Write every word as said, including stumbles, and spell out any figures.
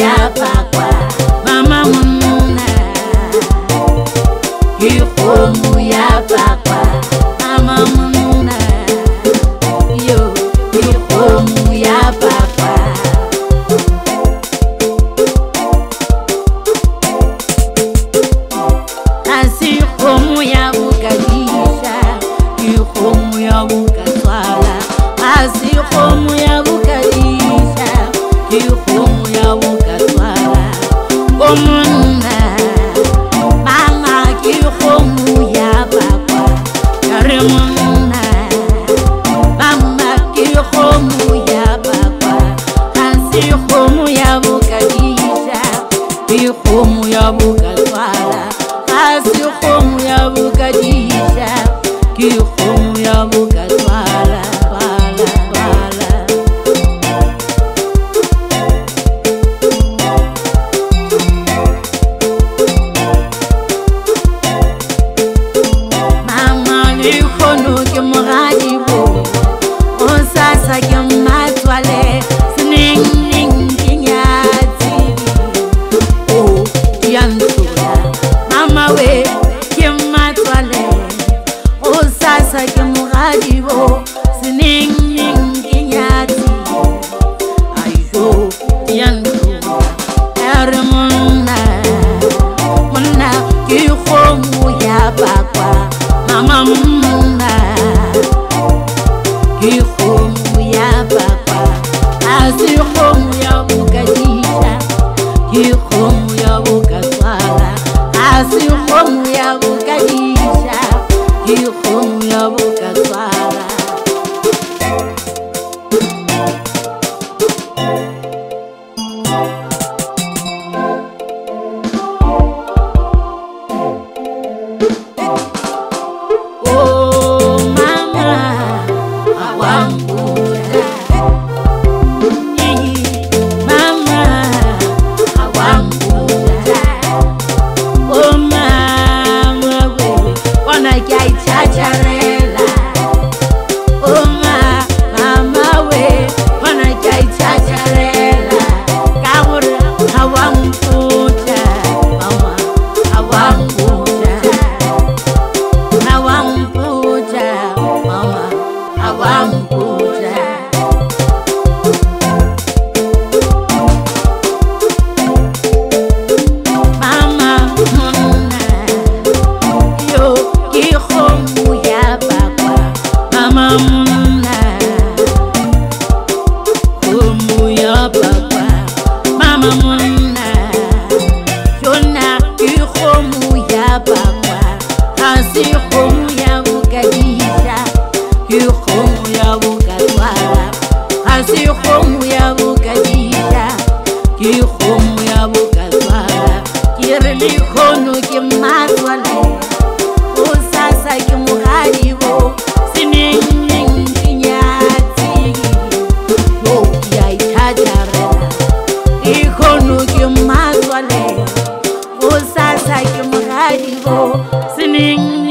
ya bakwa mama monna ke khomo ya bakwa mama monna yo ke khomo ya bakwa asi khomo ya bukadisha ke khomo ya bukatswala asi khomo ya bukadisha ke khomo ya bukatswala o monna mama ke khomo ya bakwa kare monna mama ke khomo ya bakwa asi khomo ya bukadisha ke khomo ya bukatswala asi khomo ya bukadisha ke khomo ya bukatswala twala twala mama le khono ke mogadi bo o sasa ke matswale sneng ning ke nyatsi o diantsola mama we ke matswale o sasa ke mogadi bo sneng ning ke nyatsi ayo diantsola ere monna monna ke khomo ya bakwa mama monna ke khomo ya bakwa asi khomo ya bukadisha ke khomo ya bukatswala asi khomo ya bukadisha ke khomo ya bukatswala oh mama awambuja mama awambuja oh mama we wana kai chacharela oh mama we wana kai chacharela kaura awambuja mama awambuja awambuja mama awambuja mama monna yo ke khomo ya bakwa mama monna khomo ya bakwa mama monna yona ke khomo ya bakwa asi khomo ya bukadisha ke khomo ya bukatswala asi khomo ya bukadisha ke khomo ya bukatswala ke re le khono ke matswale o sasa ke mogadi bo seneng ning ke nyatsi yo ke a ithajarela ke khono ke matswale o sasa ke mogadi bo seneng